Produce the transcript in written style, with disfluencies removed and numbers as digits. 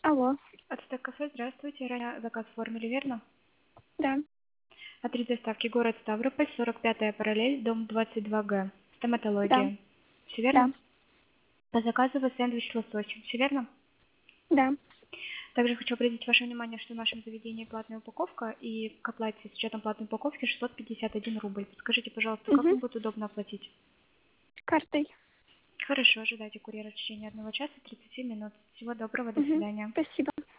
Алло, Ацтек кафе, здравствуйте. Ранее заказ оформили, верно? да, Адрес доставки город Ставрополь, 45-я параллель, дом 22Г. да, Стоматология. Все да, верно? По заказу вы сэндвич с лососем. Все верно? да. Также хочу обратить ваше внимание, что в нашем заведении платная упаковка, и к оплате с учетом платной упаковки 651 рубль. Подскажите, пожалуйста, как Угу. вам будет удобно оплатить? Картой. Хорошо, ожидайте курьера в течение 1 часа 30 минут. Всего доброго, до Угу. свидания. Спасибо.